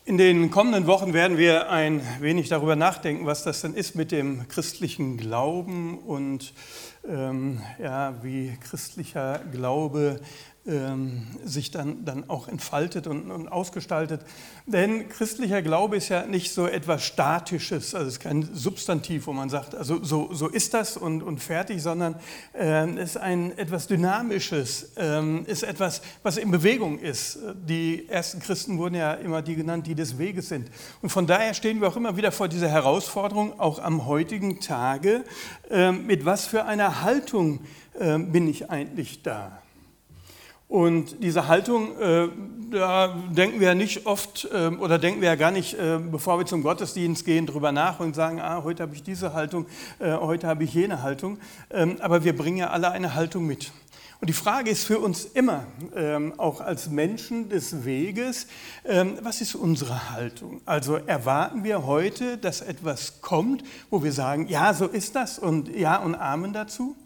In den kommenden Wochen werden wir ein wenig darüber nachdenken, was das denn ist mit dem christlichen Glauben und wie christlicher Glaube sich dann auch entfaltet und ausgestaltet. Denn christlicher Glaube ist ja nicht so etwas Statisches, also es ist kein Substantiv, wo man sagt, also so ist das und fertig, sondern es ist etwas Dynamisches, ist etwas, was in Bewegung ist. Die ersten Christen wurden ja immer die genannt, die des Weges sind. Und von daher stehen wir auch immer wieder vor dieser Herausforderung, auch am heutigen Tage, mit was für einer Haltung bin ich eigentlich da? Und diese Haltung, da denken wir ja nicht oft oder denken wir ja gar nicht, bevor wir zum Gottesdienst gehen, drüber nach und sagen, heute habe ich diese Haltung, heute habe ich jene Haltung. Aber wir bringen ja alle eine Haltung mit. Und die Frage ist für uns immer, auch als Menschen des Weges, was ist unsere Haltung? Also erwarten wir heute, dass etwas kommt, wo wir sagen, ja, so ist das und ja und Amen dazu?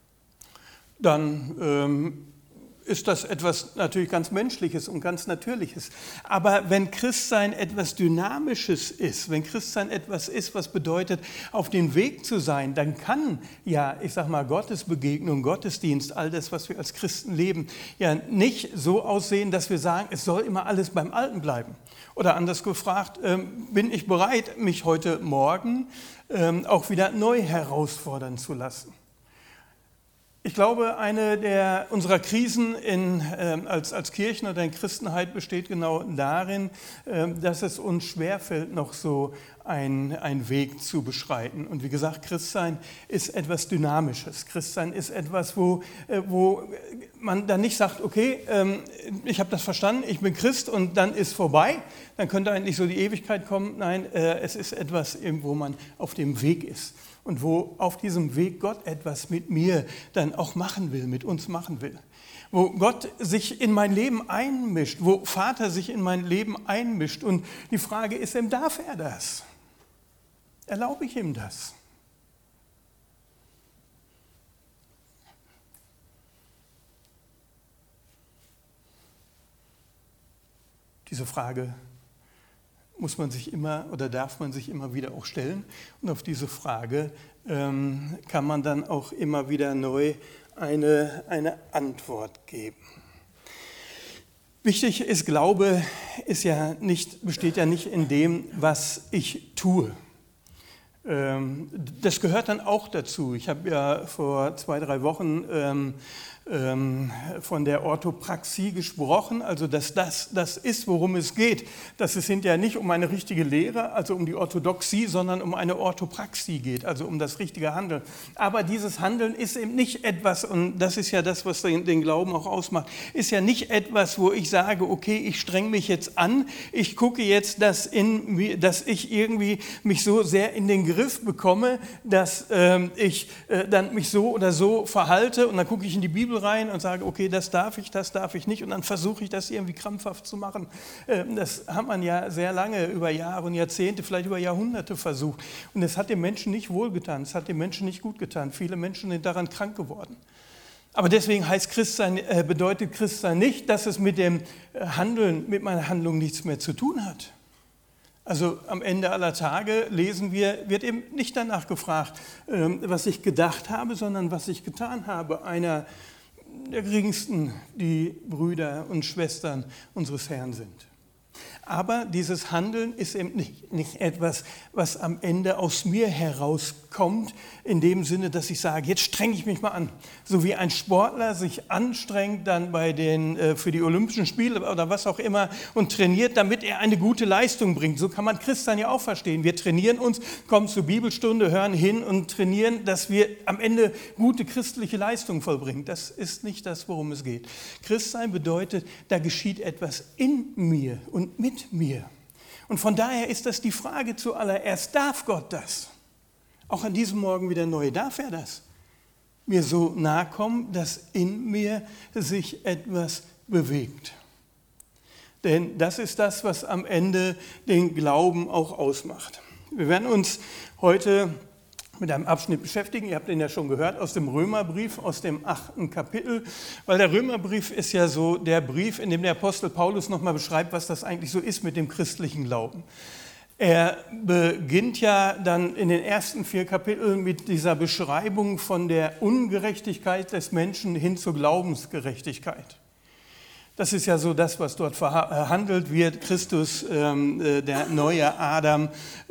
Dann ist das etwas natürlich ganz Menschliches und ganz Natürliches. Aber wenn Christsein etwas Dynamisches ist, wenn Christsein etwas ist, was bedeutet, auf dem Weg zu sein, dann kann ja, ich sag mal, Gottesbegegnung, Gottesdienst, all das, was wir als Christen leben, ja nicht so aussehen, dass wir sagen, es soll immer alles beim Alten bleiben. Oder anders gefragt, bin ich bereit, mich heute Morgen auch wieder neu herausfordern zu lassen? Ich glaube, eine unserer Krisen als Kirchen oder in Christenheit besteht genau darin, dass es uns schwerfällt, noch so einen Weg zu beschreiten. Und wie gesagt, Christsein ist etwas Dynamisches. Christsein ist etwas, wo man dann nicht sagt, okay, ich habe das verstanden, ich bin Christ und dann ist vorbei. Dann könnte eigentlich so die Ewigkeit kommen. Nein, es ist etwas, wo man auf dem Weg ist. Und wo auf diesem Weg Gott etwas mit mir dann auch machen will, mit uns machen will. Wo Gott sich in mein Leben einmischt, wo Vater sich in mein Leben einmischt. Und die Frage ist, darf er das? Erlaube ich ihm das? Diese Frage muss man sich immer oder darf man sich immer wieder auch stellen. Und auf diese Frage kann man dann auch immer wieder neu eine Antwort geben. Wichtig ist, Glaube besteht ja nicht in dem, was ich tue. Das gehört dann auch dazu. Ich habe ja vor 2-3 Wochen von der Orthopraxie gesprochen, also dass das ist, worum es geht. Dass es hinterher nicht um eine richtige Lehre, also um die Orthodoxie, sondern um eine Orthopraxie geht, also um das richtige Handeln. Aber dieses Handeln ist eben nicht etwas, und das ist ja das, was den Glauben auch ausmacht, ist ja nicht etwas, wo ich sage, okay, ich streng mich jetzt an, ich gucke jetzt, dass ich irgendwie mich so sehr in den Griff bekomme, dass ich dann mich so oder so verhalte und dann gucke ich in die Bibel rein und sage, okay, das darf ich nicht und dann versuche ich das irgendwie krampfhaft zu machen. Das hat man ja sehr lange, über Jahre und Jahrzehnte, vielleicht über Jahrhunderte versucht und es hat den Menschen nicht wohlgetan, es hat den Menschen nicht gut getan. Viele Menschen sind daran krank geworden. Aber deswegen bedeutet Christsein nicht, dass es mit meiner Handlung nichts mehr zu tun hat. Also am Ende aller Tage wird eben nicht danach gefragt, was ich gedacht habe, sondern was ich getan habe. Einer der geringsten, die Brüder und Schwestern unseres Herrn sind. Aber dieses Handeln ist eben nicht etwas, was am Ende aus mir herauskommt, in dem Sinne, dass ich sage, jetzt strenge ich mich mal an. So wie ein Sportler sich anstrengt dann für die Olympischen Spiele oder was auch immer und trainiert, damit er eine gute Leistung bringt. So kann man Christsein ja auch verstehen. Wir trainieren uns, kommen zur Bibelstunde, hören hin und trainieren, dass wir am Ende gute christliche Leistung vollbringen. Das ist nicht das, worum es geht. Christsein bedeutet, da geschieht etwas in mir und mit mir. Und von daher ist das die Frage zuallererst, darf Gott das? Auch an diesem Morgen wieder neu, darf er das? Mir so nahe kommen, dass in mir sich etwas bewegt. Denn das ist das, was am Ende den Glauben auch ausmacht. Wir werden uns heute mit einem Abschnitt beschäftigen. Ihr habt den ja schon gehört aus dem Römerbrief, aus dem 8. Kapitel, weil der Römerbrief ist ja so der Brief, in dem der Apostel Paulus nochmal beschreibt, was das eigentlich so ist mit dem christlichen Glauben. Er beginnt ja dann in den ersten 4 Kapiteln mit dieser Beschreibung von der Ungerechtigkeit des Menschen hin zur Glaubensgerechtigkeit. Das ist ja so das, was dort verhandelt wird. Christus, der neue Adam,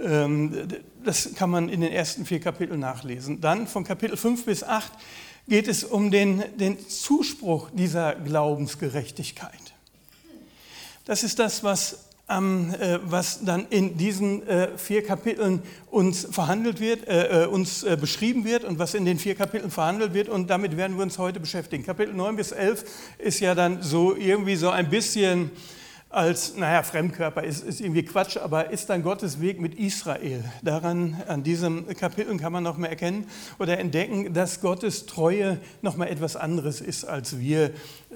das kann man in den ersten 4 Kapiteln nachlesen. Dann von Kapitel 5 bis 8 geht es um den Zuspruch dieser Glaubensgerechtigkeit. Das ist das, was dann in diesen 4 Kapiteln uns verhandelt wird, uns beschrieben wird und was in den 4 Kapiteln verhandelt wird, und damit werden wir uns heute beschäftigen. Kapitel 9 bis 11 ist ja dann so irgendwie so ein bisschen als, Fremdkörper ist irgendwie Quatsch, aber ist dann Gottes Weg mit Israel. An diesen Kapiteln kann man noch mal erkennen oder entdecken, dass Gottes Treue noch mal etwas anderes ist, als wir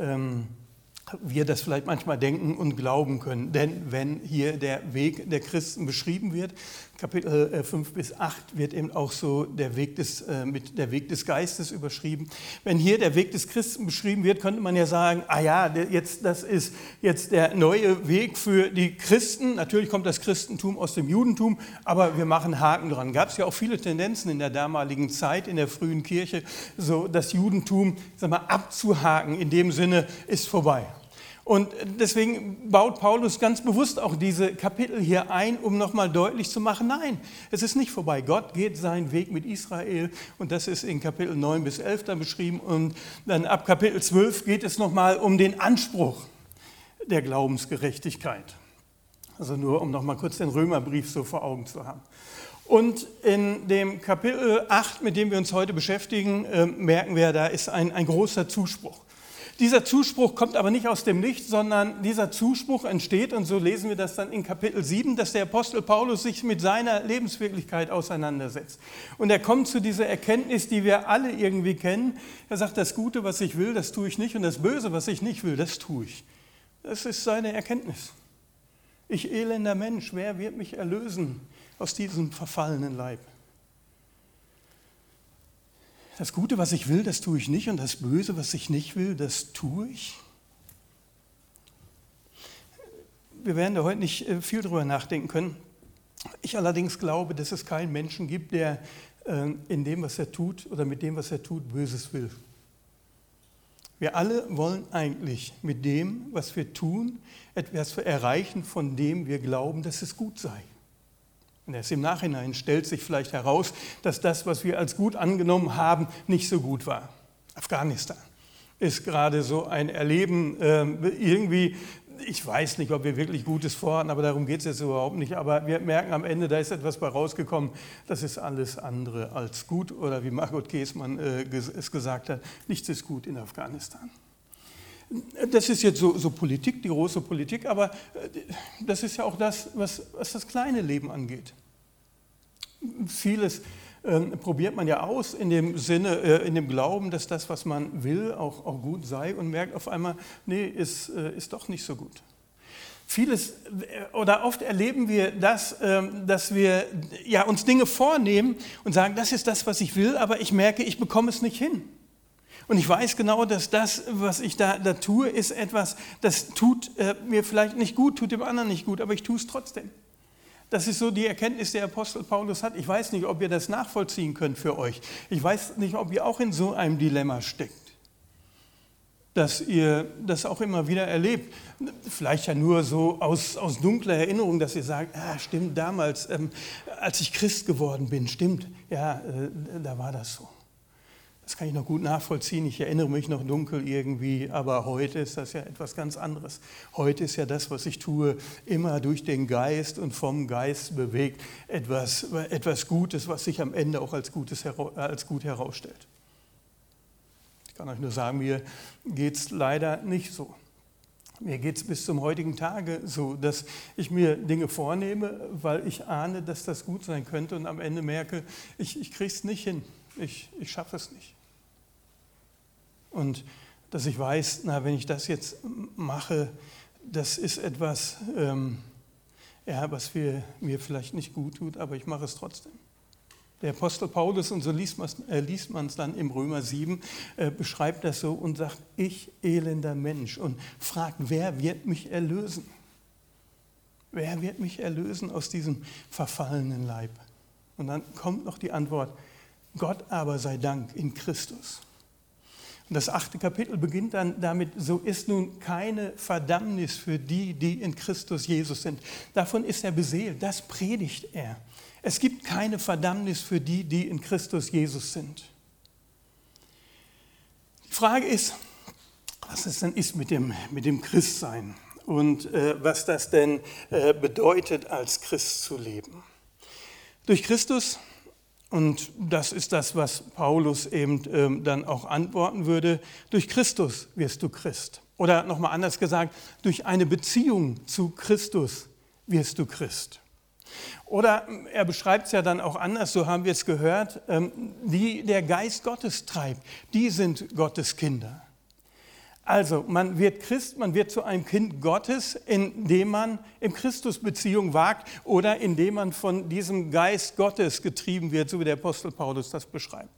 das vielleicht manchmal denken und glauben können. Denn wenn hier der Weg der Christen beschrieben wird, Kapitel 5 bis 8 wird eben auch so der Weg des Geistes überschrieben. Wenn hier der Weg des Christen beschrieben wird, könnte man ja sagen, das ist jetzt der neue Weg für die Christen. Natürlich kommt das Christentum aus dem Judentum, aber wir machen Haken dran. Gab es ja auch viele Tendenzen in der damaligen Zeit, in der frühen Kirche, so das Judentum abzuhaken, in dem Sinne ist vorbei. Und deswegen baut Paulus ganz bewusst auch diese Kapitel hier ein, um nochmal deutlich zu machen, nein, es ist nicht vorbei. Gott geht seinen Weg mit Israel, und das ist in Kapitel 9 bis 11 dann beschrieben. Und dann ab Kapitel 12 geht es nochmal um den Anspruch der Glaubensgerechtigkeit. Also nur, um nochmal kurz den Römerbrief so vor Augen zu haben. Und in dem Kapitel 8, mit dem wir uns heute beschäftigen, merken wir, da ist ein großer Zuspruch. Dieser Zuspruch kommt aber nicht aus dem Nichts, sondern dieser Zuspruch entsteht, und so lesen wir das dann in Kapitel 7, dass der Apostel Paulus sich mit seiner Lebenswirklichkeit auseinandersetzt. Und er kommt zu dieser Erkenntnis, die wir alle irgendwie kennen. Er sagt, das Gute, was ich will, das tue ich nicht, und das Böse, was ich nicht will, das tue ich. Das ist seine Erkenntnis. Ich elender Mensch, wer wird mich erlösen aus diesem verfallenen Leib? Das Gute, was ich will, das tue ich nicht, und das Böse, was ich nicht will, das tue ich. Wir werden da heute nicht viel drüber nachdenken können. Ich allerdings glaube, dass es keinen Menschen gibt, der in dem, was er tut oder mit dem, was er tut, Böses will. Wir alle wollen eigentlich mit dem, was wir tun, etwas erreichen, von dem wir glauben, dass es gut sei. Und erst im Nachhinein stellt sich vielleicht heraus, dass das, was wir als gut angenommen haben, nicht so gut war. Afghanistan ist gerade so ein Erleben, irgendwie, ich weiß nicht, ob wir wirklich Gutes vorhatten, aber darum geht es jetzt überhaupt nicht. Aber wir merken am Ende, da ist etwas bei rausgekommen, das ist alles andere als gut. Oder wie Margot Käßmann es gesagt hat, nichts ist gut in Afghanistan. Das ist jetzt so Politik, die große Politik, aber das ist ja auch das, was das kleine Leben angeht. Vieles probiert man ja aus in dem Sinne, in dem Glauben, dass das, was man will, auch gut sei, und merkt auf einmal, nee, ist doch nicht so gut. Vieles oder oft erleben wir das, dass wir uns Dinge vornehmen und sagen, das ist das, was ich will, aber ich merke, ich bekomme es nicht hin. Und ich weiß genau, dass das, was ich da tue, ist etwas, das tut mir vielleicht nicht gut, tut dem anderen nicht gut, aber ich tue es trotzdem. Das ist so die Erkenntnis, die der Apostel Paulus hat. Ich weiß nicht, ob ihr das nachvollziehen könnt für euch. Ich weiß nicht, ob ihr auch in so einem Dilemma steckt, dass ihr das auch immer wieder erlebt. Vielleicht ja nur so aus dunkler Erinnerung, dass ihr sagt, stimmt, damals, als ich Christ geworden bin, stimmt, da war das so. Das kann ich noch gut nachvollziehen, ich erinnere mich noch dunkel irgendwie, aber heute ist das ja etwas ganz anderes. Heute ist ja das, was ich tue, immer durch den Geist und vom Geist bewegt, etwas Gutes, was sich am Ende auch als gut herausstellt. Ich kann euch nur sagen, mir geht es leider nicht so. Mir geht es bis zum heutigen Tage so, dass ich mir Dinge vornehme, weil ich ahne, dass das gut sein könnte, und am Ende merke, ich kriege es nicht hin. Ich schaffe es nicht. Und dass ich weiß, wenn ich das jetzt mache, das ist etwas, was mir vielleicht nicht gut tut, aber ich mache es trotzdem. Der Apostel Paulus, und so liest man es dann im Römer 7, beschreibt das so und sagt, ich elender Mensch, und fragt, wer wird mich erlösen? Wer wird mich erlösen aus diesem verfallenen Leib? Und dann kommt noch die Antwort, Gott aber sei Dank in Christus. Und das 8. Kapitel beginnt dann damit, so ist nun keine Verdammnis für die, die in Christus Jesus sind. Davon ist er beseelt, das predigt er. Es gibt keine Verdammnis für die, die in Christus Jesus sind. Die Frage ist, was es denn ist mit dem Christsein und was das denn bedeutet, als Christ zu leben. Durch Christus, und das ist das, was Paulus eben dann auch antworten würde, durch Christus wirst du Christ. Oder nochmal anders gesagt, durch eine Beziehung zu Christus wirst du Christ. Oder er beschreibt es ja dann auch anders, so haben wir es gehört, die der Geist Gottes treibt, die sind Gottes Kinder. Also man wird Christ, man wird zu einem Kind Gottes, indem man in Christus Beziehung wagt oder indem man von diesem Geist Gottes getrieben wird, so wie der Apostel Paulus das beschreibt.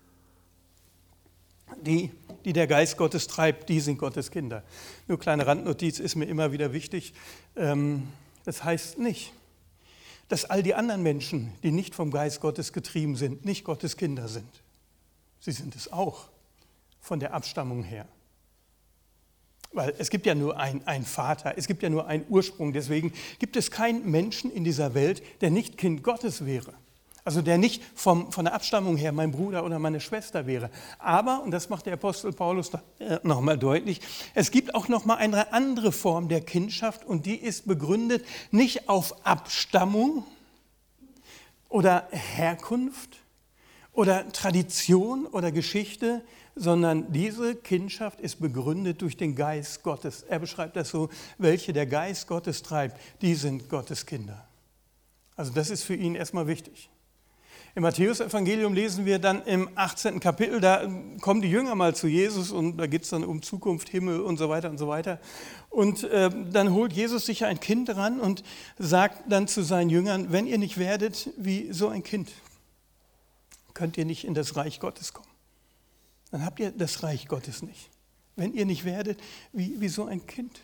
Die der Geist Gottes treibt, die sind Gottes Kinder. Nur kleine Randnotiz ist mir immer wieder wichtig. Das heißt nicht, dass all die anderen Menschen, die nicht vom Geist Gottes getrieben sind, nicht Gottes Kinder sind. Sie sind es auch, von der Abstammung her. Weil es gibt ja nur einen Vater, es gibt ja nur einen Ursprung. Deswegen gibt es keinen Menschen in dieser Welt, der nicht Kind Gottes wäre. Also der nicht von der Abstammung her mein Bruder oder meine Schwester wäre. Aber, und das macht der Apostel Paulus nochmal deutlich, es gibt auch nochmal eine andere Form der Kindschaft, und die ist begründet nicht auf Abstammung oder Herkunft oder Tradition oder Geschichte, sondern diese Kindschaft ist begründet durch den Geist Gottes. Er beschreibt das so, welche der Geist Gottes treibt, die sind Gottes Kinder. Also das ist für ihn erstmal wichtig. Im Matthäus-Evangelium lesen wir dann im 18. Kapitel, da kommen die Jünger mal zu Jesus und da geht es dann um Zukunft, Himmel und so weiter und so weiter. Und dann holt Jesus sich ein Kind ran und sagt dann zu seinen Jüngern, wenn ihr nicht werdet wie so ein Kind, könnt ihr nicht in das Reich Gottes kommen. Dann habt ihr das Reich Gottes nicht. Wenn ihr nicht werdet wie so ein Kind.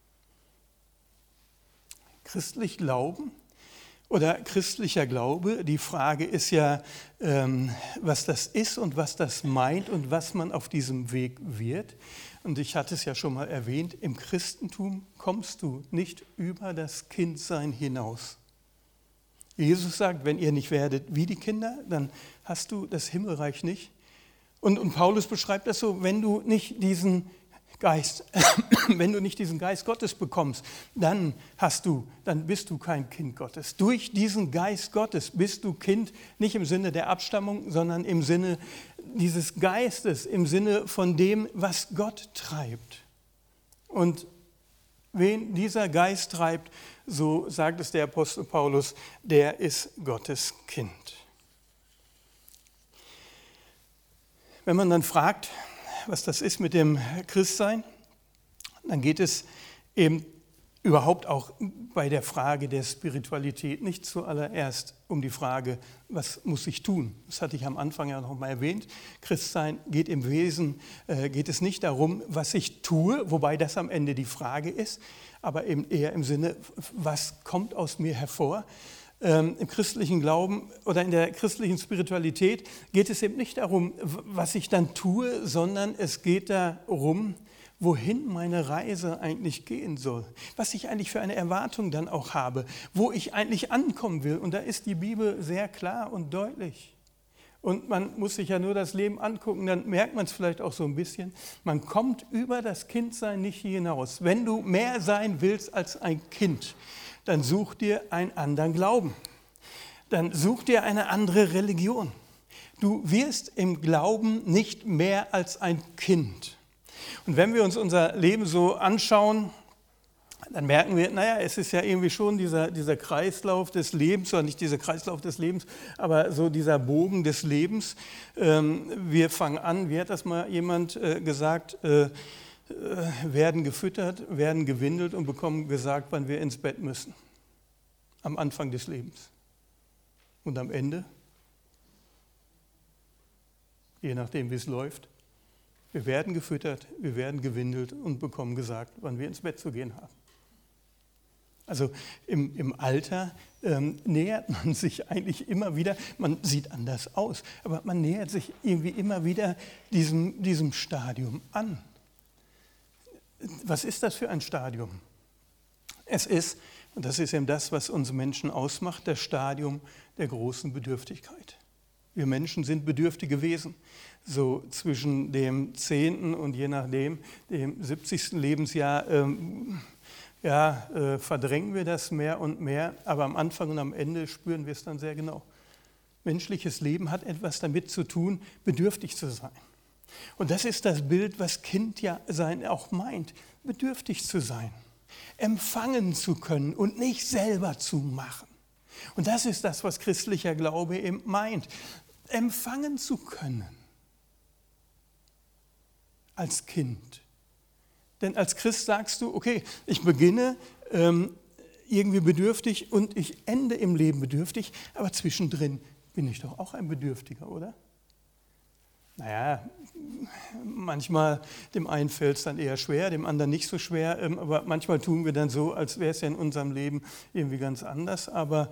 Christlich glauben oder christlicher Glaube, die Frage ist ja, was das ist und was das meint und was man auf diesem Weg wird. Und ich hatte es ja schon mal erwähnt, im Christentum kommst du nicht über das Kindsein hinaus. Jesus sagt, wenn ihr nicht werdet wie die Kinder, dann hast du das Himmelreich nicht. Und Paulus beschreibt das so, wenn du nicht diesen Geist Gottes bekommst, dann bist du kein Kind Gottes. Durch diesen Geist Gottes bist du Kind, nicht im Sinne der Abstammung, sondern im Sinne dieses Geistes, im Sinne von dem, was Gott treibt. Und wen dieser Geist treibt, so sagt es der Apostel Paulus, der ist Gottes Kind. Wenn man dann fragt, was das ist mit dem Christsein, dann geht es eben überhaupt auch bei der Frage der Spiritualität nicht zuallererst um die Frage, was muss ich tun? Das hatte ich am Anfang ja noch mal erwähnt. Christsein geht im Wesen, geht es nicht darum, was ich tue, wobei das am Ende die Frage ist, aber eben eher im Sinne, was kommt aus mir hervor? Im christlichen Glauben oder in der christlichen Spiritualität geht es eben nicht darum, was ich dann tue, sondern es geht darum, wohin meine Reise eigentlich gehen soll, was ich eigentlich für eine Erwartung dann auch habe, wo ich eigentlich ankommen will. Und da ist die Bibel sehr klar und deutlich. Und man muss sich ja nur das Leben angucken, dann merkt man es vielleicht auch so ein bisschen. Man kommt über das Kindsein nicht hinaus. Wenn du mehr sein willst als ein Kind, dann such dir einen anderen Glauben. Dann such dir eine andere Religion. Du wirst im Glauben nicht mehr als ein Kind. Und wenn wir uns unser Leben so anschauen, dann merken wir, es ist ja irgendwie schon dieser Kreislauf des Lebens, oder nicht dieser Kreislauf des Lebens, aber so dieser Bogen des Lebens. Wir fangen an, wie hat das mal jemand gesagt, werden gefüttert, werden gewindelt und bekommen gesagt, wann wir ins Bett müssen. Am Anfang des Lebens. Und am Ende je nachdem, wie es läuft. Wir werden gefüttert, wir werden gewindelt und bekommen gesagt, wann wir ins Bett zu gehen haben. Also im Alter nähert man sich eigentlich immer wieder, man sieht anders aus, aber man nähert sich irgendwie immer wieder diesem Stadium an. Was ist das für ein Stadium? Es ist, und das ist eben das, was uns Menschen ausmacht, das Stadium der großen Bedürftigkeit. Wir Menschen sind bedürftige Wesen. So zwischen dem 10. und je nachdem dem 70. Lebensjahr verdrängen wir das mehr und mehr, aber am Anfang und am Ende spüren wir es dann sehr genau. Menschliches Leben hat etwas damit zu tun, bedürftig zu sein. Und das ist das Bild, was Kindsein auch meint, bedürftig zu sein, empfangen zu können und nicht selber zu machen. Und das ist das, was christlicher Glaube eben meint, empfangen zu können als Kind. Denn als Christ sagst du, okay, ich beginne irgendwie bedürftig und ich ende im Leben bedürftig, aber zwischendrin bin ich doch auch ein Bedürftiger, oder? Naja, manchmal dem einen fällt es dann eher schwer, dem anderen nicht so schwer, aber manchmal tun wir dann so, als wäre es ja in unserem Leben irgendwie ganz anders. Aber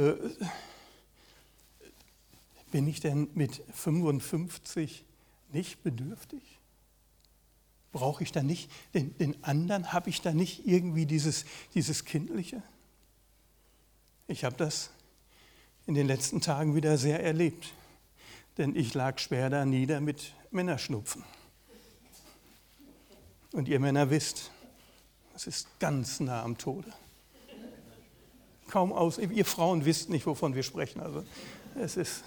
bin ich denn mit 55 nicht bedürftig? Brauche ich da nicht den anderen? Habe ich da nicht irgendwie dieses Kindliche? Ich habe das in den letzten Tagen wieder sehr erlebt. Denn ich lag schwer da nieder mit Männerschnupfen. Und ihr Männer wisst, das ist ganz nah am Tode. Kaum aus, ihr Frauen wisst nicht, wovon wir sprechen. Also es ist,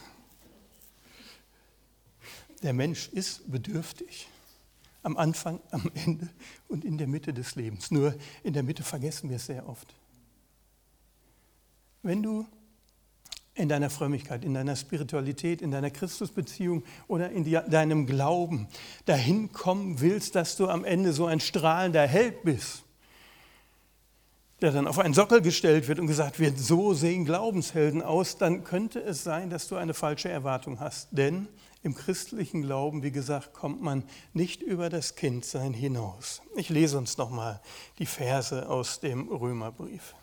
der Mensch ist bedürftig. Am Anfang, am Ende und in der Mitte des Lebens. Nur in der Mitte vergessen wir es sehr oft. Wenn du in deiner Frömmigkeit, in deiner Spiritualität, in deiner Christusbeziehung oder in deinem Glauben dahin kommen willst, dass du am Ende so ein strahlender Held bist, der dann auf einen Sockel gestellt wird und gesagt wird, so sehen Glaubenshelden aus, dann könnte es sein, dass du eine falsche Erwartung hast. Denn im christlichen Glauben, wie gesagt, kommt man nicht über das Kindsein hinaus. Ich lese uns nochmal die Verse aus dem Römerbrief.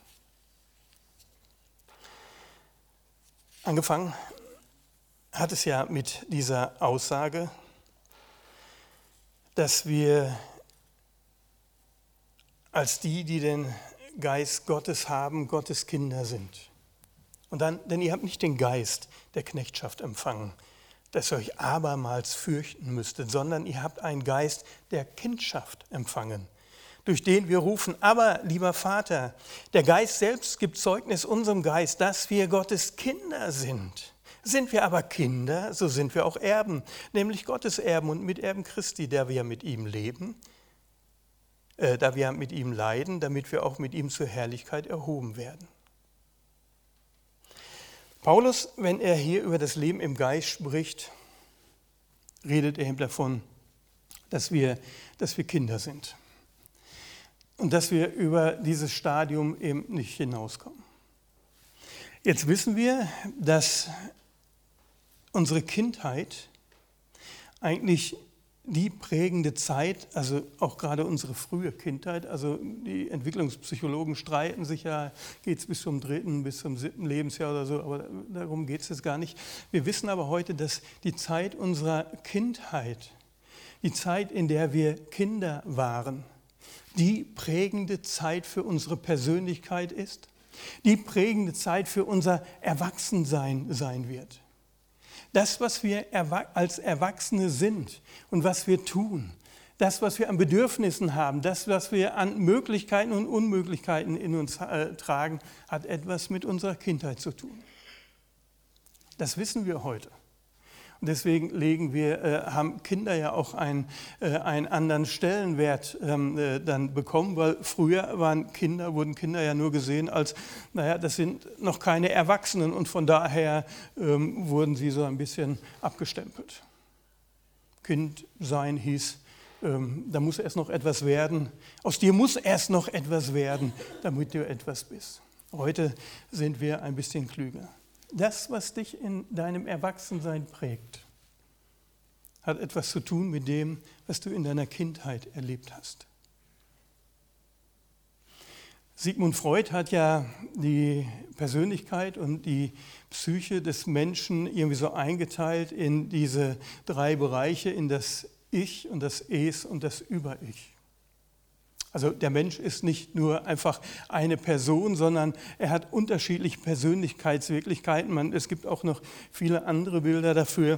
Angefangen hat es ja mit dieser Aussage, dass wir als die den Geist Gottes haben, Gottes Kinder sind. Und dann, denn ihr habt nicht den Geist der Knechtschaft empfangen, dass ihr euch abermals fürchten müsstet, sondern ihr habt einen Geist der Kindschaft empfangen, durch den wir rufen, aber lieber Vater, der Geist selbst gibt Zeugnis unserem Geist, dass wir Gottes Kinder sind. Sind wir aber Kinder, so sind wir auch Erben, nämlich Gottes Erben und Miterben Christi, da wir mit ihm leben, da wir mit ihm leiden, damit wir auch mit ihm zur Herrlichkeit erhoben werden. Paulus, wenn er hier über das Leben im Geist spricht, redet er eben davon, dass wir Kinder sind. Und dass wir über dieses Stadium eben nicht hinauskommen. Jetzt wissen wir, dass unsere Kindheit eigentlich die prägende Zeit, also auch gerade unsere frühe Kindheit, also die Entwicklungspsychologen streiten sich ja, geht es bis zum 3., bis zum 7. Lebensjahr oder so, aber darum geht es jetzt gar nicht. Wir wissen aber heute, dass die Zeit unserer Kindheit, die Zeit, in der wir Kinder waren, die prägende Zeit für unsere Persönlichkeit ist, die prägende Zeit für unser Erwachsensein sein wird. Das, was wir als Erwachsene sind und was wir tun, das, was wir an Bedürfnissen haben, das, was wir an Möglichkeiten und Unmöglichkeiten in uns tragen, hat etwas mit unserer Kindheit zu tun. Das wissen wir heute. Und deswegen haben Kinder ja auch einen anderen Stellenwert dann bekommen, weil früher wurden Kinder ja nur gesehen als, das sind noch keine Erwachsenen und von daher wurden sie so ein bisschen abgestempelt. Kind sein hieß, da muss erst noch etwas werden, aus dir muss erst noch etwas werden, damit du etwas bist. Heute sind wir ein bisschen klüger. Das, was dich in deinem Erwachsensein prägt, hat etwas zu tun mit dem, was du in deiner Kindheit erlebt hast. Sigmund Freud hat ja die Persönlichkeit und die Psyche des Menschen irgendwie so eingeteilt in diese 3 Bereiche, in das Ich und das Es und das Über-Ich. Also der Mensch ist nicht nur einfach eine Person, sondern er hat unterschiedliche Persönlichkeitswirklichkeiten. Es gibt auch noch viele andere Bilder dafür.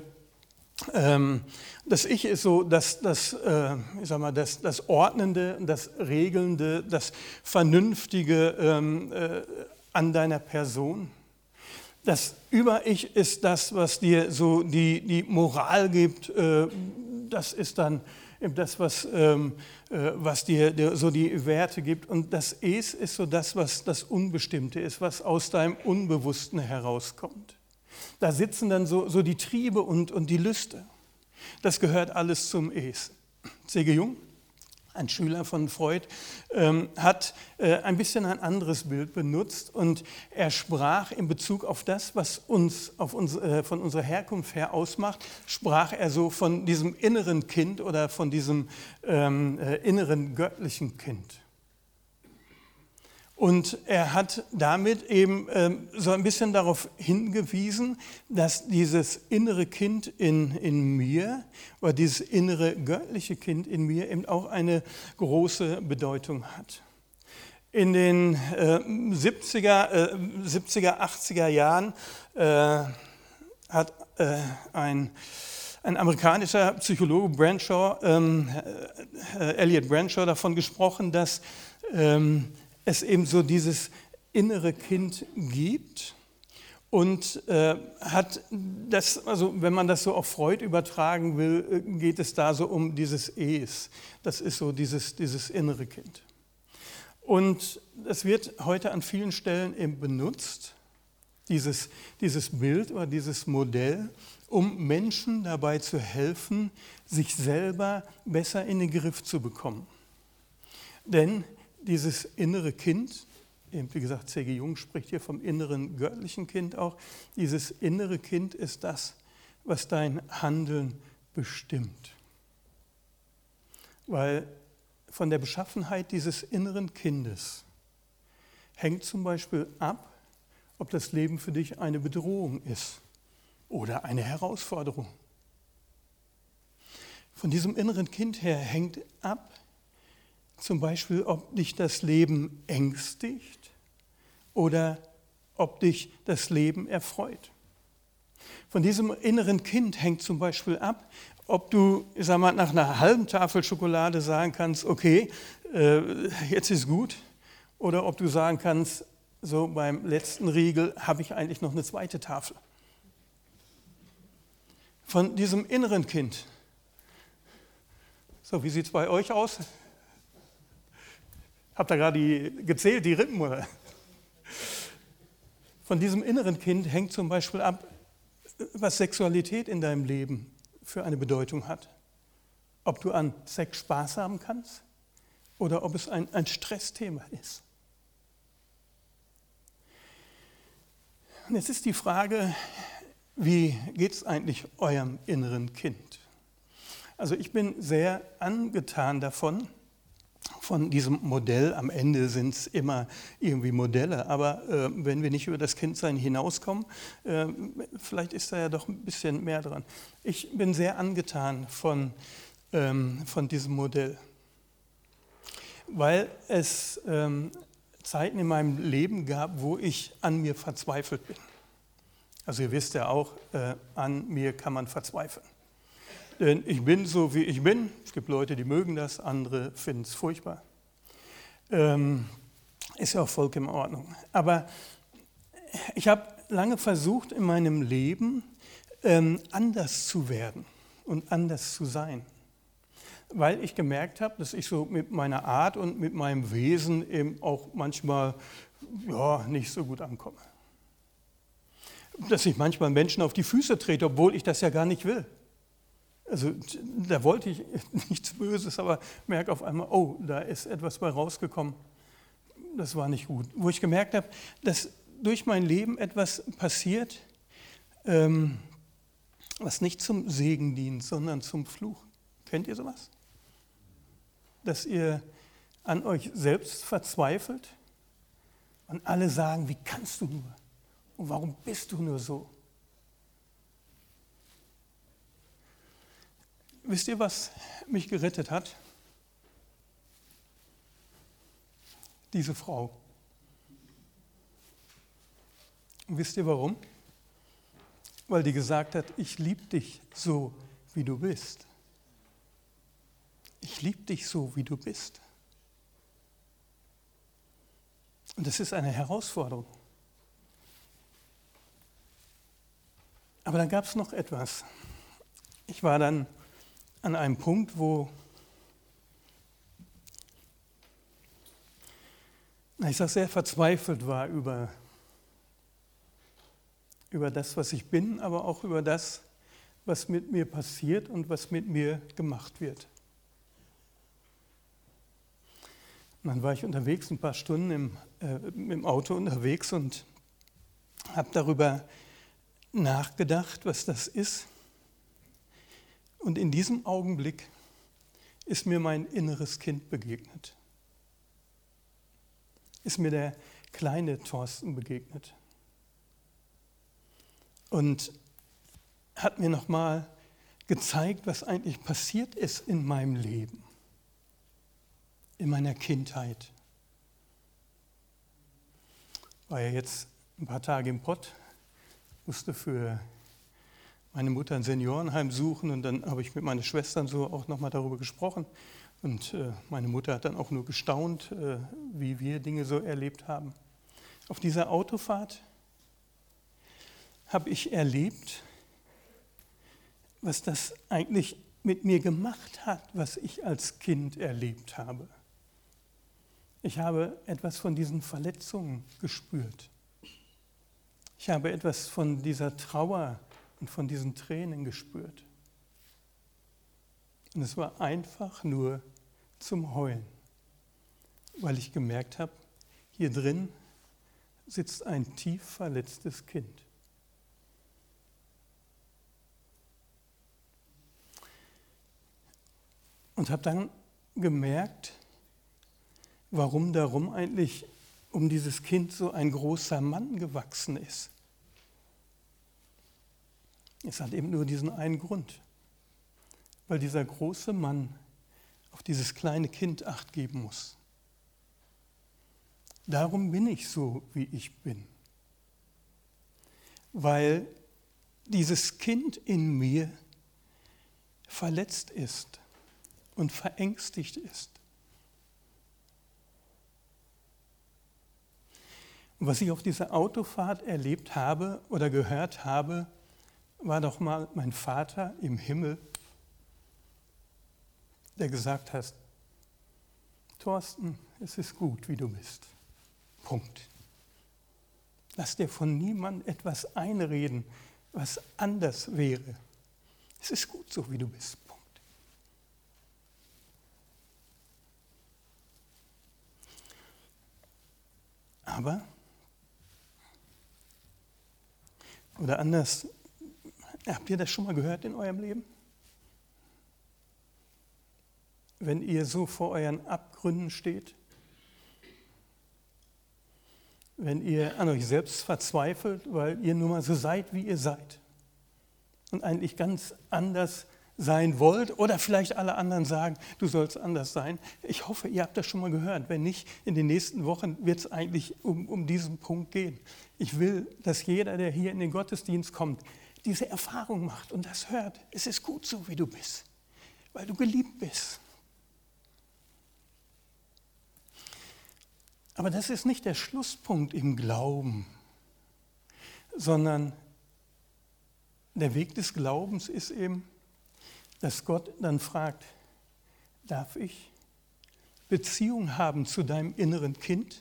Das Ich ist so das Ordnende, das Regelnde, das Vernünftige an deiner Person. Das Über-Ich ist das, was dir so die Moral gibt. Das ist dann das, was dir so die Werte gibt. Und das Es ist so das, was das Unbestimmte ist, was aus deinem Unbewussten herauskommt. Da sitzen dann so die Triebe und die Lüste. Das gehört alles zum Es. C.G. Jung, ein Schüler von Freud, hat ein bisschen ein anderes Bild benutzt und er sprach in Bezug auf das, was uns von unserer Herkunft her ausmacht, sprach er so von diesem inneren Kind oder von diesem inneren göttlichen Kind. Und er hat damit eben so ein bisschen darauf hingewiesen, dass dieses innere Kind in mir oder dieses innere göttliche Kind in mir eben auch eine große Bedeutung hat. In den 70er, 80er Jahren hat ein amerikanischer Psychologe Elliot Bradshaw davon gesprochen, dass es eben so dieses innere Kind gibt und hat das, also wenn man das so auf Freud übertragen will, geht es da so um dieses Es. Das ist so dieses innere Kind. Und es wird heute an vielen Stellen eben benutzt, dieses Bild oder dieses Modell, um Menschen dabei zu helfen, sich selber besser in den Griff zu bekommen. Denn dieses innere Kind, wie gesagt, C.G. Jung spricht hier vom inneren göttlichen Kind auch, dieses innere Kind ist das, was dein Handeln bestimmt. Weil von der Beschaffenheit dieses inneren Kindes hängt zum Beispiel ab, ob das Leben für dich eine Bedrohung ist oder eine Herausforderung. Von diesem inneren Kind her hängt ab, zum Beispiel, ob dich das Leben ängstigt oder ob dich das Leben erfreut. Von diesem inneren Kind hängt zum Beispiel ab, ob du, nach einer halben Tafel Schokolade sagen kannst, okay, jetzt ist gut, oder ob du sagen kannst, so beim letzten Riegel habe ich eigentlich noch eine zweite Tafel. Von diesem inneren Kind. So, wie sieht es bei euch aus? Habt ihr gerade gezählt, die Rippen, oder? Von diesem inneren Kind hängt zum Beispiel ab, was Sexualität in deinem Leben für eine Bedeutung hat. Ob du an Sex Spaß haben kannst oder ob es ein Stressthema ist. Und jetzt ist die Frage, wie geht es eigentlich eurem inneren Kind? Also ich bin sehr angetan davon, von diesem Modell. Am Ende sind es immer irgendwie Modelle, aber wenn wir nicht über das Kindsein hinauskommen, vielleicht ist da ja doch ein bisschen mehr dran. Ich bin sehr angetan von diesem Modell, weil es Zeiten in meinem Leben gab, wo ich an mir verzweifelt bin. Also ihr wisst ja auch, an mir kann man verzweifeln. Denn ich bin so, wie ich bin. Es gibt Leute, die mögen das, andere finden es furchtbar. Ist ja auch vollkommen in Ordnung. Aber ich habe lange versucht, in meinem Leben anders zu werden und anders zu sein. Weil ich gemerkt habe, dass ich so mit meiner Art und mit meinem Wesen eben auch manchmal nicht so gut ankomme. Dass ich manchmal Menschen auf die Füße trete, obwohl ich das ja gar nicht will. Also da wollte ich nichts Böses, aber merke auf einmal, oh, da ist etwas bei rausgekommen. Das war nicht gut. Wo ich gemerkt habe, dass durch mein Leben etwas passiert, was nicht zum Segen dient, sondern zum Fluch. Kennt ihr sowas? Dass ihr an euch selbst verzweifelt und alle sagen, wie kannst du nur? Und warum bist du nur so? Wisst ihr, was mich gerettet hat? Diese Frau. Und wisst ihr warum? Weil die gesagt hat, ich liebe dich so, wie du bist. Ich liebe dich so, wie du bist. Und das ist eine Herausforderung. Aber dann gab es noch etwas. Ich war dann an einem Punkt, wo ich sehr verzweifelt war über das, was ich bin, aber auch über das, was mit mir passiert und was mit mir gemacht wird. Und dann war ich unterwegs, ein paar Stunden im Auto unterwegs und habe darüber nachgedacht, was das ist. Und in diesem Augenblick ist mir mein inneres Kind begegnet. Ist mir der kleine Thorsten begegnet. Und hat mir nochmal gezeigt, was eigentlich passiert ist in meinem Leben, in meiner Kindheit. War ja jetzt ein paar Tage im Pott, musste für meine Mutter ein Seniorenheim suchen und dann habe ich mit meinen Schwestern so auch nochmal darüber gesprochen. Und meine Mutter hat dann auch nur gestaunt, wie wir Dinge so erlebt haben. Auf dieser Autofahrt habe ich erlebt, was das eigentlich mit mir gemacht hat, was ich als Kind erlebt habe. Ich habe etwas von diesen Verletzungen gespürt. Ich habe etwas von dieser Trauer und von diesen Tränen gespürt. Und es war einfach nur zum Heulen, weil ich gemerkt habe, hier drin sitzt ein tief verletztes Kind. Und habe dann gemerkt, warum darum eigentlich um dieses Kind so ein großer Mann gewachsen ist. Es hat eben nur diesen einen Grund, weil dieser große Mann auf dieses kleine Kind Acht geben muss. Darum bin ich so, wie ich bin. Weil dieses Kind in mir verletzt ist und verängstigt ist. Und was ich auf dieser Autofahrt erlebt habe oder gehört habe, war doch mal mein Vater im Himmel, der gesagt hat, Thorsten, es ist gut, wie du bist. Punkt. Lass dir von niemandem etwas einreden, was anders wäre. Es ist gut so, wie du bist. Punkt. Aber, oder anders, habt ihr das schon mal gehört in eurem Leben? Wenn ihr so vor euren Abgründen steht, wenn ihr an euch selbst verzweifelt, weil ihr nun mal so seid, wie ihr seid und eigentlich ganz anders sein wollt oder vielleicht alle anderen sagen, du sollst anders sein. Ich hoffe, ihr habt das schon mal gehört. Wenn nicht, in den nächsten Wochen wird es eigentlich um diesen Punkt gehen. Ich will, dass jeder, der hier in den Gottesdienst kommt, diese Erfahrung macht und das hört. Es ist gut so, wie du bist, weil du geliebt bist. Aber das ist nicht der Schlusspunkt im Glauben, sondern der Weg des Glaubens ist eben, dass Gott dann fragt, darf ich Beziehung haben zu deinem inneren Kind?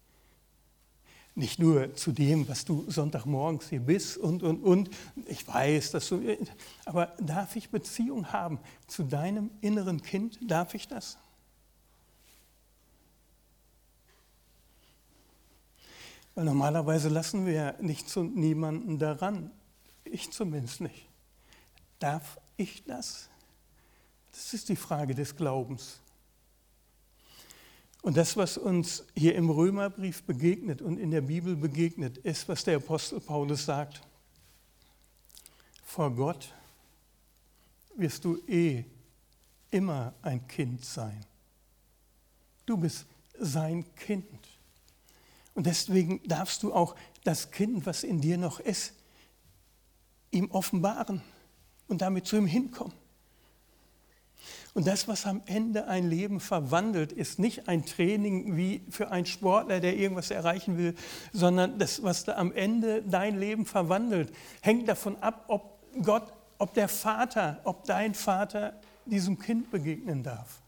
Nicht nur zu dem, was du Sonntagmorgens hier bist und. Ich weiß, dass du. Aber darf ich Beziehung haben zu deinem inneren Kind? Darf ich das? Weil normalerweise lassen wir nichts und niemanden daran. Ich zumindest nicht. Darf ich das? Das ist die Frage des Glaubens. Und das, was uns hier im Römerbrief begegnet und in der Bibel begegnet, ist, was der Apostel Paulus sagt. Vor Gott wirst du immer ein Kind sein. Du bist sein Kind. Und deswegen darfst du auch das Kind, was in dir noch ist, ihm offenbaren und damit zu ihm hinkommen. Und das, was am Ende ein Leben verwandelt, ist nicht ein Training wie für einen Sportler, der irgendwas erreichen will, sondern das, was da am Ende dein Leben verwandelt, hängt davon ab, ob Gott, ob der Vater, ob dein Vater diesem Kind begegnen darf.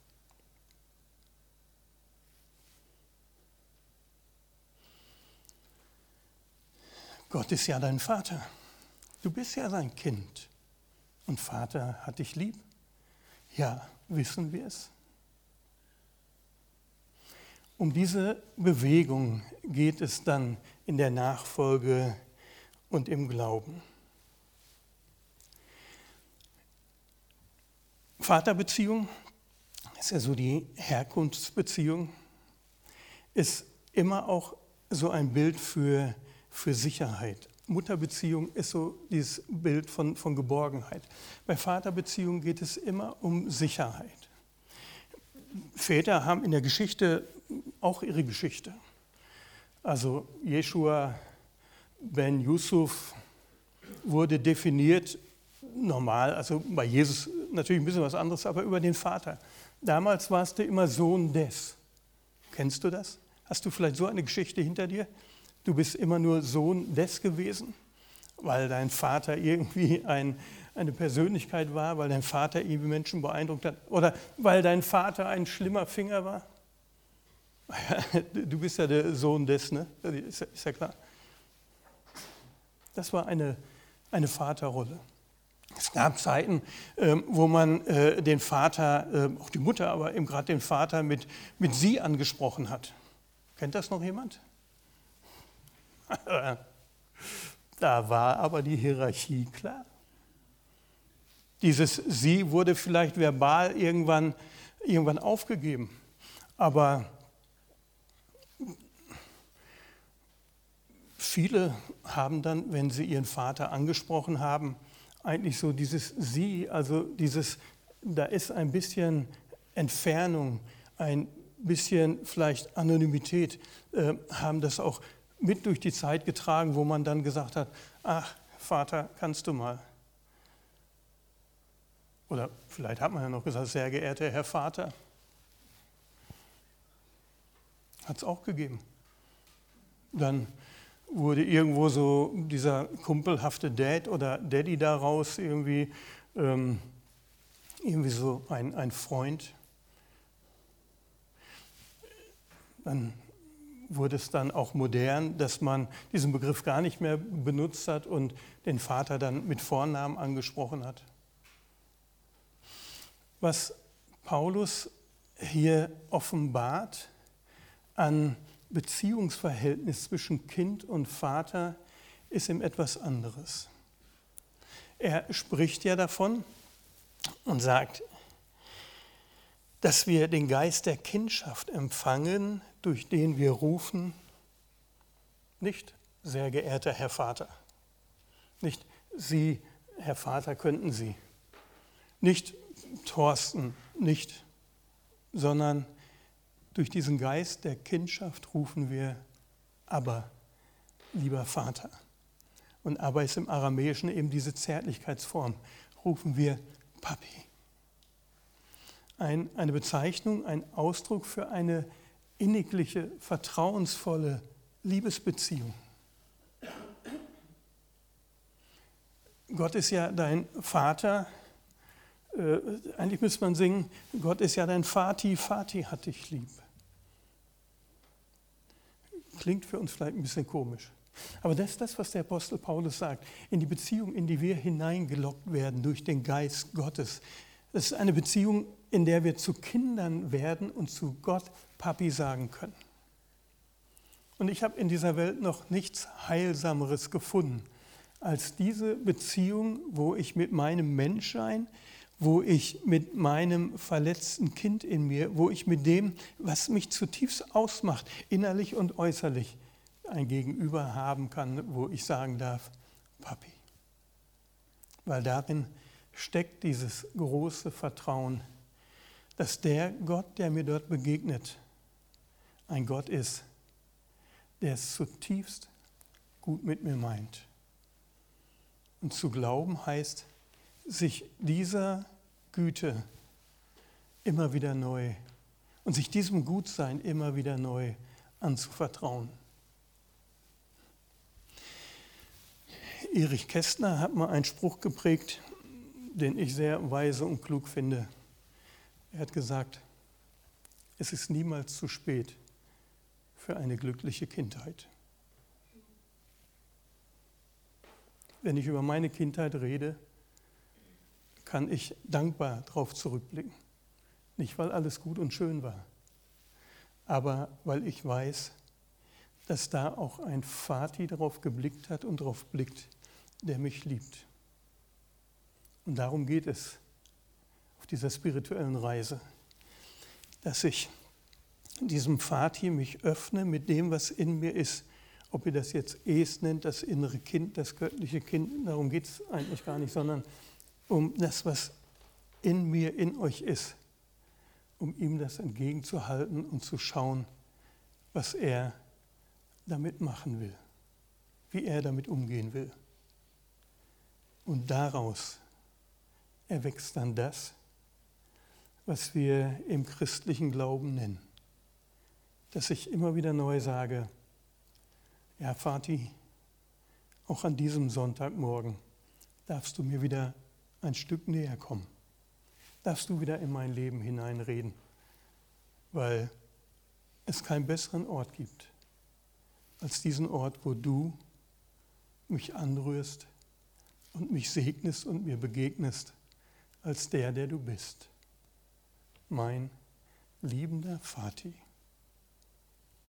Gott ist ja dein Vater. Du bist ja sein Kind. Und Vater hat dich lieb. Ja, wissen wir es. Um diese Bewegung geht es dann in der Nachfolge und im Glauben. Vaterbeziehung ist ja so die Herkunftsbeziehung, ist immer auch so ein Bild für Sicherheit. Mutterbeziehung ist so dieses Bild von Geborgenheit. Bei Vaterbeziehung geht es immer um Sicherheit. Väter haben in der Geschichte auch ihre Geschichte. Also Jeschua ben Yusuf wurde definiert, normal, also bei Jesus natürlich ein bisschen was anderes, aber über den Vater. Damals warst du immer Sohn des. Kennst du das? Hast du vielleicht so eine Geschichte hinter dir? Du bist immer nur Sohn des gewesen, weil dein Vater irgendwie eine Persönlichkeit war, weil dein Vater irgendwie Menschen beeindruckt hat oder weil dein Vater ein schlimmer Finger war. Du bist ja der Sohn des, ne? Ist ja klar. Das war eine Vaterrolle. Es gab Zeiten, wo man den Vater, auch die Mutter, aber eben gerade den Vater mit sie angesprochen hat. Kennt das noch jemand? Da war aber die Hierarchie klar. Dieses Sie wurde vielleicht verbal irgendwann aufgegeben, aber viele haben dann, wenn sie ihren Vater angesprochen haben, eigentlich so dieses Sie, also da ist ein bisschen Entfernung, ein bisschen vielleicht Anonymität, haben das auch mit durch die Zeit getragen, wo man dann gesagt hat, ach, Vater, kannst du mal. Oder vielleicht hat man ja noch gesagt, sehr geehrter Herr Vater. Hat es auch gegeben. Dann wurde irgendwo so dieser kumpelhafte Dad oder Daddy daraus irgendwie so ein Freund. Dann wurde es dann auch modern, dass man diesen Begriff gar nicht mehr benutzt hat und den Vater dann mit Vornamen angesprochen hat. Was Paulus hier offenbart an Beziehungsverhältnis zwischen Kind und Vater, ist ihm etwas anderes. Er spricht ja davon und sagt, dass wir den Geist der Kindschaft empfangen, durch den wir rufen, nicht sehr geehrter Herr Vater, nicht Sie, Herr Vater, könnten Sie, nicht Thorsten, nicht, sondern durch diesen Geist der Kindschaft rufen wir Abba, lieber Vater. Und Abba ist im Aramäischen eben diese Zärtlichkeitsform, rufen wir Papi. Eine Bezeichnung, ein Ausdruck für eine innigliche, vertrauensvolle Liebesbeziehung. Gott ist ja dein Vater. Eigentlich müsste man singen, Gott ist ja dein Vati, Vati hat dich lieb. Klingt für uns vielleicht ein bisschen komisch. Aber das ist das, was der Apostel Paulus sagt. In die Beziehung, in die wir hineingelockt werden durch den Geist Gottes. Das ist eine Beziehung, in der wir zu Kindern werden und zu Gott Papi sagen können. Und ich habe in dieser Welt noch nichts Heilsameres gefunden, als diese Beziehung, wo ich mit meinem Menschsein, wo ich mit meinem verletzten Kind in mir, wo ich mit dem, was mich zutiefst ausmacht, innerlich und äußerlich, ein Gegenüber haben kann, wo ich sagen darf, Papi. Weil darin steckt dieses große Vertrauen, dass der Gott, der mir dort begegnet, ein Gott ist, der es zutiefst gut mit mir meint. Und zu glauben heißt, sich dieser Güte immer wieder neu und sich diesem Gutsein immer wieder neu anzuvertrauen. Erich Kästner hat mal einen Spruch geprägt, den ich sehr weise und klug finde. Er hat gesagt, es ist niemals zu spät für eine glückliche Kindheit. Wenn ich über meine Kindheit rede, kann ich dankbar darauf zurückblicken. Nicht, weil alles gut und schön war, aber weil ich weiß, dass da auch ein Vati darauf geblickt hat und darauf blickt, der mich liebt. Und darum geht es auf dieser spirituellen Reise, dass ich diesem Vati mich öffne mit dem, was in mir ist. Ob ihr das jetzt Es nennt, das innere Kind, das göttliche Kind, darum geht es eigentlich gar nicht, sondern um das, was in mir, in euch ist, um ihm das entgegenzuhalten und zu schauen, was er damit machen will, wie er damit umgehen will. Und daraus erwächst dann das, was wir im christlichen Glauben nennen. Dass ich immer wieder neu sage, ja Vati, auch an diesem Sonntagmorgen darfst du mir wieder ein Stück näher kommen. Darfst du wieder in mein Leben hineinreden, weil es keinen besseren Ort gibt, als diesen Ort, wo du mich anrührst und mich segnest und mir begegnest, als der du bist. Mein liebender Vati.